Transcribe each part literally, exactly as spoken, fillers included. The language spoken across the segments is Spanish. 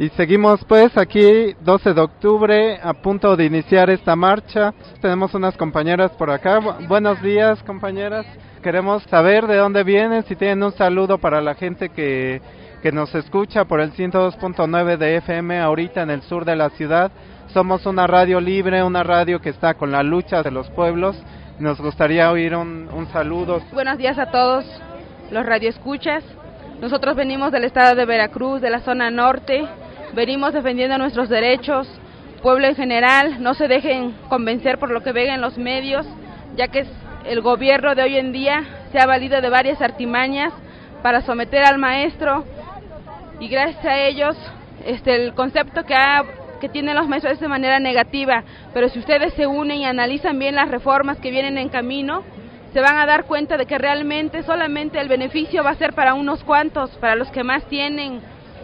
Y seguimos pues aquí, doce de octubre, a punto de iniciar esta marcha. Tenemos unas compañeras por acá. Bu- buenos días, compañeras. Queremos saber de dónde vienen, si tienen un saludo para la gente que, que nos escucha por el ciento dos punto nueve de F M ahorita en el sur de la ciudad. Somos una radio libre, una radio que está con la lucha de los pueblos. Nos gustaría oír un, un saludo. Buenos días a todos los radioescuchas. Nosotros venimos del estado de Veracruz, de la zona norte. Venimos defendiendo nuestros derechos. Pueblo en general, no se dejen convencer por lo que ven en los medios, ya que el gobierno de hoy en día se ha valido de varias artimañas para someter al maestro, y gracias a ellos este, el concepto que, ha, que tienen los maestros es de manera negativa, pero si ustedes se unen y analizan bien las reformas que vienen en camino, se van a dar cuenta de que realmente solamente el beneficio va a ser para unos cuantos, para los que más tienen,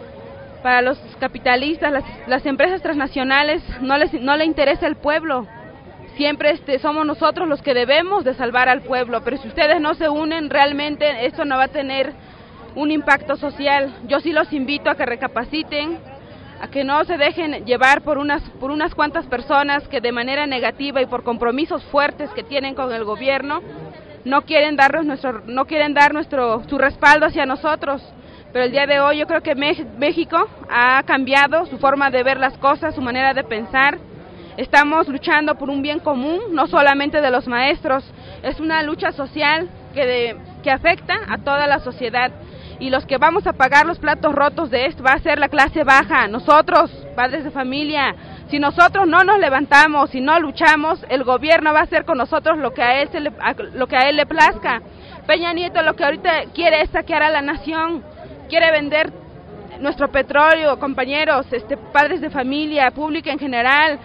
para los capitalistas, las, las empresas transnacionales, no les no le interesa el pueblo. Siempre este, somos nosotros los que debemos de salvar al pueblo, pero si ustedes no se unen, realmente esto no va a tener un impacto social. Yo sí los invito a que recapaciten, a que no se dejen llevar por unas por unas cuantas personas que de manera negativa y por compromisos fuertes que tienen con el gobierno no quieren darnos nuestro no quieren dar nuestro su respaldo hacia nosotros. Pero el día de hoy yo creo que México ha cambiado su forma de ver las cosas, su manera de pensar. Estamos luchando por un bien común, no solamente de los maestros, es una lucha social que, de, que afecta a toda la sociedad. Y los que vamos a pagar los platos rotos de esto va a ser la clase baja, nosotros, padres de familia. Si nosotros no nos levantamos, si no luchamos, el gobierno va a hacer con nosotros lo que a él, se le, lo que a él le plazca. Peña Nieto lo que ahorita quiere es saquear a la nación, quiere vender nuestro petróleo, compañeros, este, padres de familia, público en general.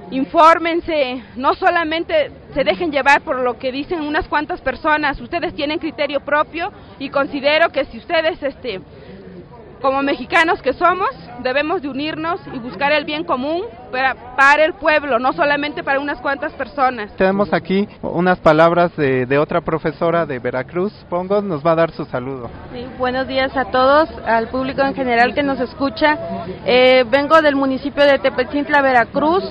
Infórmense, no solamente se dejen llevar por lo que dicen unas cuantas personas, ustedes tienen criterio propio y considero que si ustedes, este, como mexicanos que somos, debemos de unirnos y buscar el bien común para, para el pueblo, no solamente para unas cuantas personas. Tenemos aquí unas palabras de, de otra profesora de Veracruz, Pongo, nos va a dar su saludo. Sí, buenos días a todos, al público en general que nos escucha. Eh, vengo del municipio de Tepezcintla, Veracruz,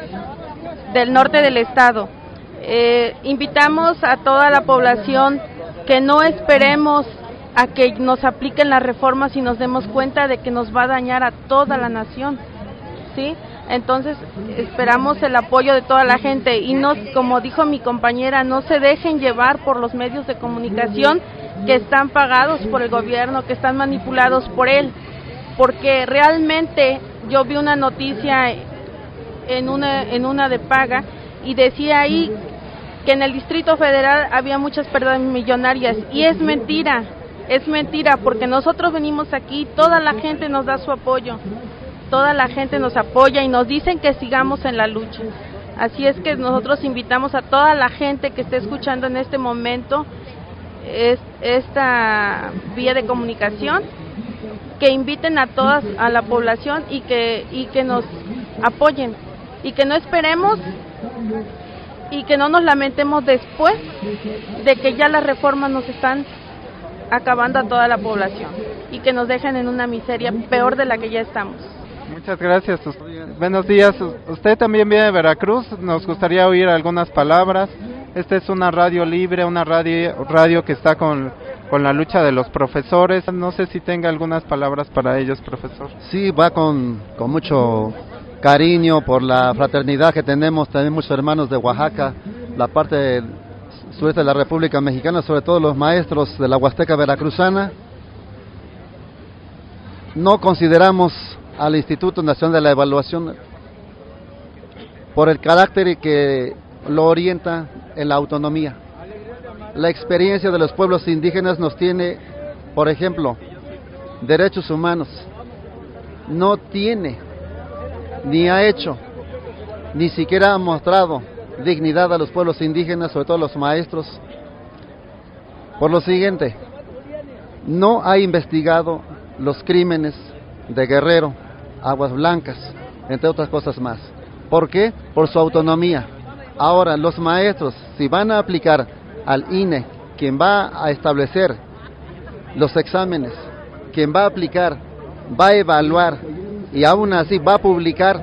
del norte del estado. Eh, invitamos a toda la población que no esperemos a que nos apliquen las reformas y nos demos cuenta de que nos va a dañar a toda la nación, ¿sí? Entonces esperamos el apoyo de toda la gente y no, como dijo mi compañera, no se dejen llevar por los medios de comunicación que están pagados por el gobierno, que están manipulados por él, porque realmente yo vi una noticia en una en una de paga y decía ahí que en el Distrito Federal había muchas pérdidas millonarias, y es mentira, es mentira, porque nosotros venimos aquí, toda la gente nos da su apoyo, toda la gente nos apoya y nos dicen que sigamos en la lucha. Así es que nosotros invitamos a toda la gente que esté escuchando en este momento es, esta vía de comunicación, que inviten a todas, a la población y que, y que nos apoyen, y que no esperemos y que no nos lamentemos después de que ya las reformas nos están acabando a toda la población y que nos dejen en una miseria peor de la que ya estamos. Muchas gracias. Buenos días. Usted también viene de Veracruz. Nos gustaría oír algunas palabras. Esta es una radio libre, una radio radio que está con, con la lucha de los profesores. No sé si tenga algunas palabras para ellos, profesor. Sí, va con, con mucho cariño por la fraternidad que tenemos. También muchos hermanos de Oaxaca, la parte del sureste de la República Mexicana, sobre todo los maestros de la Huasteca Veracruzana. No consideramos al Instituto Nacional de la Evaluación por el carácter que lo orienta en la autonomía. La experiencia de los pueblos indígenas nos tiene, por ejemplo, derechos humanos. No tiene, ni ha hecho, ni siquiera ha mostrado dignidad a los pueblos indígenas, sobre todo a los maestros, por lo siguiente: no ha investigado los crímenes de Guerrero, Aguas Blancas, entre otras cosas más. ¿Por qué? Por su autonomía. Ahora, los maestros, si van a aplicar al I N E, quien va a establecer los exámenes, quien va a aplicar, va a evaluar y aún así va a publicar.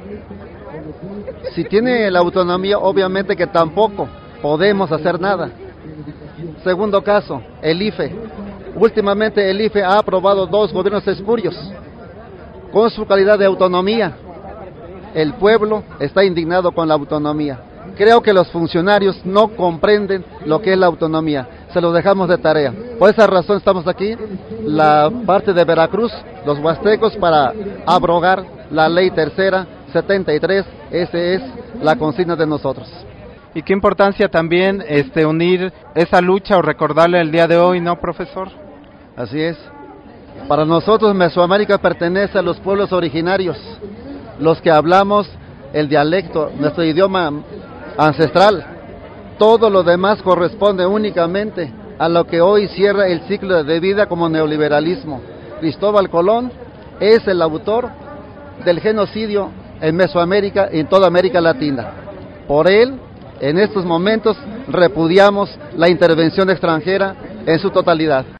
Si tiene la autonomía, obviamente que tampoco podemos hacer nada. Segundo caso, el I F E. Últimamente el I F E ha aprobado dos gobiernos espurios con su calidad de autonomía. El pueblo está indignado con la autonomía. Creo que los funcionarios no comprenden lo que es la autonomía. Se lo dejamos de tarea. Por esa razón estamos aquí, la parte de Veracruz, los huastecos, para abrogar la ley tercera setenta y tres. Esa es la consigna de nosotros. Y qué importancia también este unir esa lucha o recordarle el día de hoy, ¿no, profesor? Así es. Para nosotros Mesoamérica pertenece a los pueblos originarios, los que hablamos el dialecto, nuestro idioma ancestral. Todo lo demás corresponde únicamente a lo que hoy cierra el ciclo de vida como neoliberalismo. Cristóbal Colón es el autor del genocidio en Mesoamérica y en toda América Latina. Por él, en estos momentos, repudiamos la intervención extranjera en su totalidad.